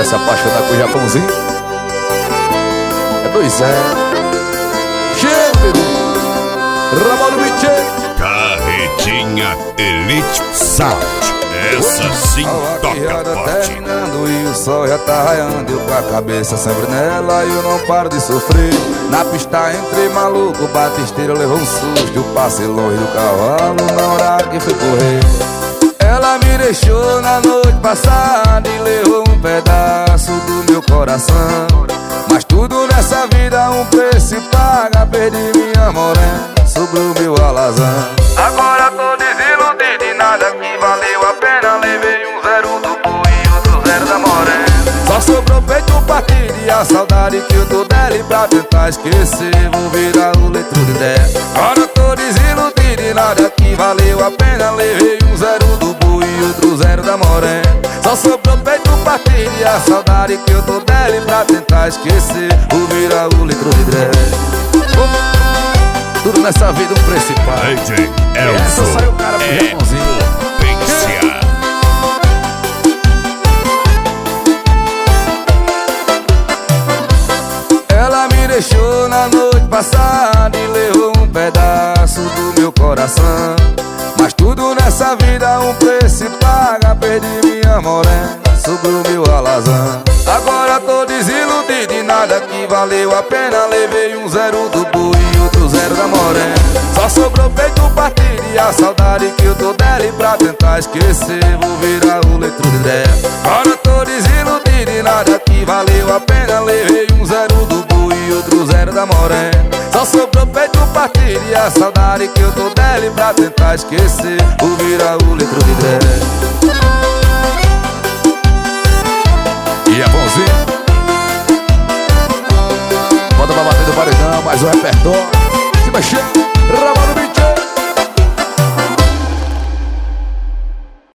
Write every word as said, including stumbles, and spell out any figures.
Bora se apaixonar com o Japãozinho. É dois zero. Chega, bebê. Ramon Mitchell. Carretinha Elite Sound. Essa sim toca forte. Terminando e o sol já tá raiando, eu com a cabeça sempre nela e eu não paro de sofrer. Na pista entrei maluco, batisteiro levou um susto, eu passei longe do cavalo na hora que fui correr. Ela me deixou na noite passada e levou um pedaço do meu coração. Mas tudo nessa vida um preço se paga, perdi minha morena, sobrou meu alazão. Agora tô desiludido e nada que valeu a pena, levei um zero do boi e outro zero da morena. Só sobrou peito partido e a saudade que eu tô dela, e pra tentar esquecer vou virar o letro de dez. Agora tô desiludido e nada que valeu a pena, levei um zero do boi e outro zero da morena. Só sobrou peito partido e a saudade que eu tô dela, e pra tentar esquecer vou virar o letro de dez. Tudo nessa vida um principal. D J Essa Elson saiu o cara pro é Japãozinho. potência. Ela me deixou na noite passada e levou um pedaço do meu coração. Mas tudo nessa vida um preço se paga, perdi minha morena, sobrou meu alazão. Agora tô desiludido e nada que valeu a pena, levei um zero do boi e outro zero da morena. Só sobrou peito partido e a saudade que eu tô dela, e pra tentar esquecer vou virar o letro de dez. Agora tô desiludido e nada que valeu a pena, levei um zero do boi e outro zero da morena. Só sobrou peito partido e a saudade que eu tô dela, e pra tentar esquecer vou virar o letro de dez. E é bonzinho. Bota pra bater do paredão, mais um repertório. Se mexendo.